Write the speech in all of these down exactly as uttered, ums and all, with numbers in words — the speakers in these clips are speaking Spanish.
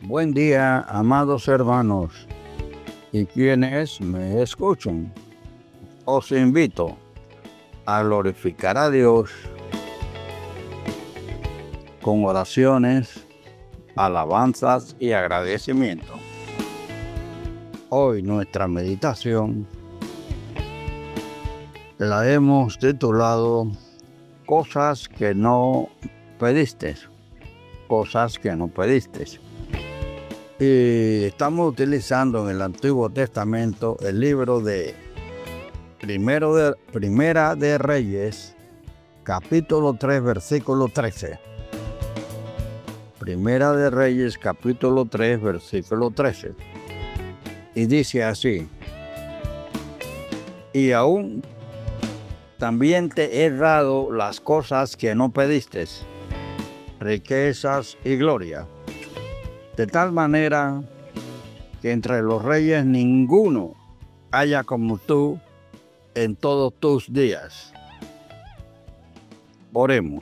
Buen día, amados hermanos y quienes me escuchan. Os invito a glorificar a Dios con oraciones, alabanzas y agradecimiento. Hoy nuestra meditación la hemos titulado Cosas que no pediste. Cosas que no pediste. Y estamos utilizando en el Antiguo Testamento el libro de, primero de Primera de Reyes, capítulo tres, versículo trece. Primera de Reyes, capítulo tres, versículo trece. Y dice así: y aún también te he dado las cosas que no pediste, riquezas y gloria, de tal manera que entre los reyes ninguno haya como tú en todos tus días. Oremos.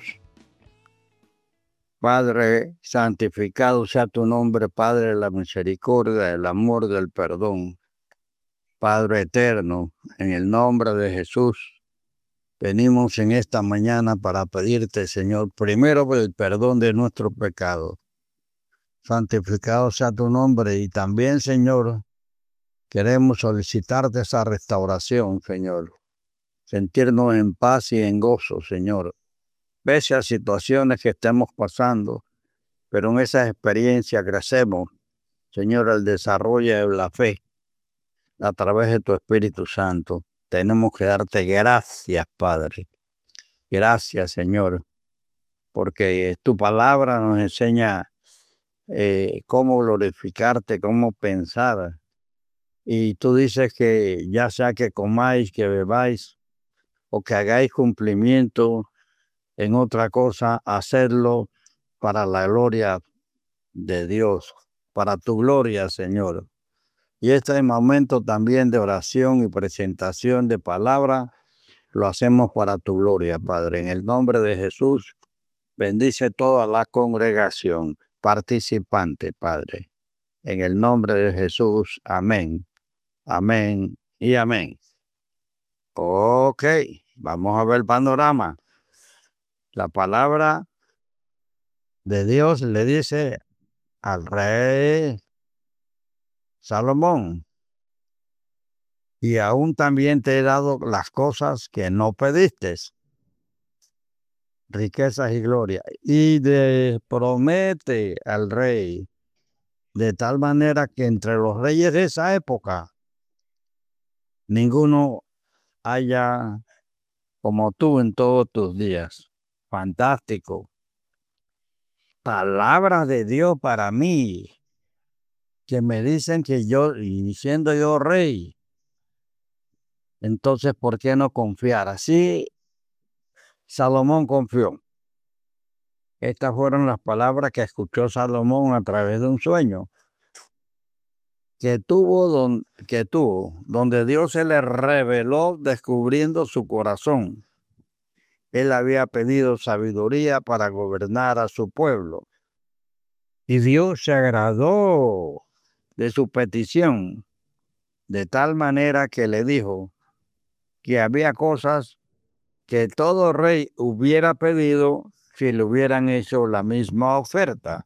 Padre, santificado sea tu nombre, Padre de la misericordia, del amor, del perdón. Padre eterno, en el nombre de Jesús, venimos en esta mañana para pedirte, Señor, primero por el perdón de nuestros pecados. Santificado sea tu nombre y también, Señor, queremos solicitarte esa restauración, Señor. Sentirnos en paz y en gozo, Señor. Pese a situaciones que estemos pasando, pero en esas experiencias crecemos, Señor, el desarrollo de la fe a través de tu Espíritu Santo. Tenemos que darte gracias, Padre. Gracias, Señor, porque tu palabra nos enseña eh, cómo glorificarte, cómo pensar. Y tú dices que ya sea que comáis, que bebáis o que hagáis cumplimiento en otra cosa, hacerlo para la gloria de Dios, para tu gloria, Señor. Y este momento también de oración y presentación de palabra lo hacemos para tu gloria, Padre. En el nombre de Jesús, bendice toda la congregación participante, Padre. En el nombre de Jesús, amén, amén y amén. Ok, vamos a ver el panorama. La palabra de Dios le dice al rey Salomón: y aún también te he dado las cosas que no pediste, riquezas y gloria. Y de, promete al rey, de tal manera que entre los reyes de esa época, ninguno haya como tú en todos tus días. Fantástico. Palabra de Dios para mí, que me dicen que yo, y siendo yo rey, entonces, ¿por qué no confiar? Así Salomón confió. Estas fueron las palabras que escuchó Salomón a través de un sueño que tuvo, don, que tuvo, donde Dios se le reveló descubriendo su corazón. Él había pedido sabiduría para gobernar a su pueblo. Y Dios se agradó de su petición, de tal manera que le dijo que había cosas que todo rey hubiera pedido si le hubieran hecho la misma oferta.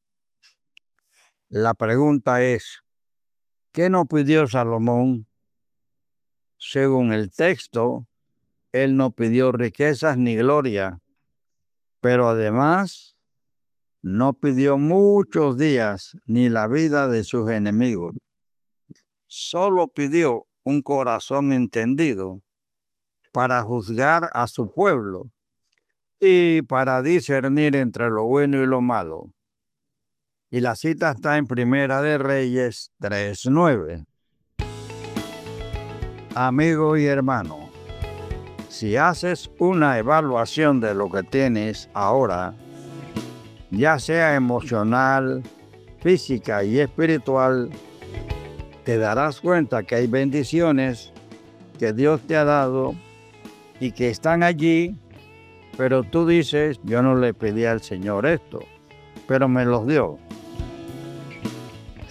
La pregunta es, ¿qué no pidió Salomón? Según el texto, él no pidió riquezas ni gloria, pero además no pidió muchos días ni la vida de sus enemigos. Solo pidió un corazón entendido para juzgar a su pueblo y para discernir entre lo bueno y lo malo. Y la cita está en Primera de Reyes tres nueve. Amigo y hermano, si haces una evaluación de lo que tienes ahora, ya sea emocional, física y espiritual, te darás cuenta que hay bendiciones que Dios te ha dado y que están allí, pero tú dices, yo no le pedí al Señor esto, pero me los dio.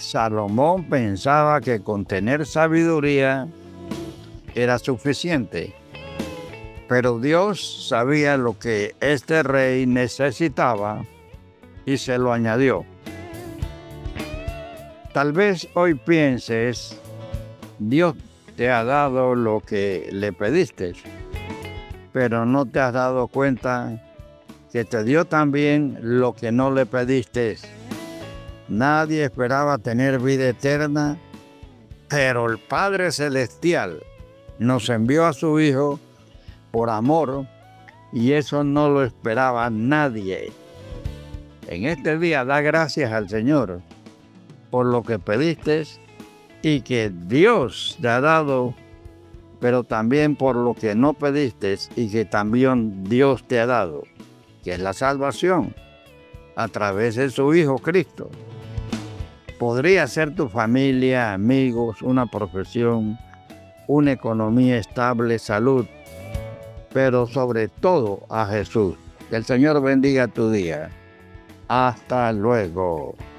Salomón pensaba que con tener sabiduría era suficiente, pero Dios sabía lo que este rey necesitaba y se lo añadió. Tal vez hoy pienses, Dios te ha dado lo que le pediste, pero no te has dado cuenta que te dio también lo que no le pediste. Nadie esperaba tener vida eterna, pero el Padre Celestial nos envió a su Hijo por amor, y eso no lo esperaba nadie. En este día da gracias al Señor por lo que pediste y que Dios te ha dado, pero también por lo que no pediste y que también Dios te ha dado, que es la salvación a través de su Hijo Cristo. Podría ser tu familia, amigos, una profesión, una economía estable, salud, pero sobre todo a Jesús. Que el Señor bendiga tu día. Hasta luego.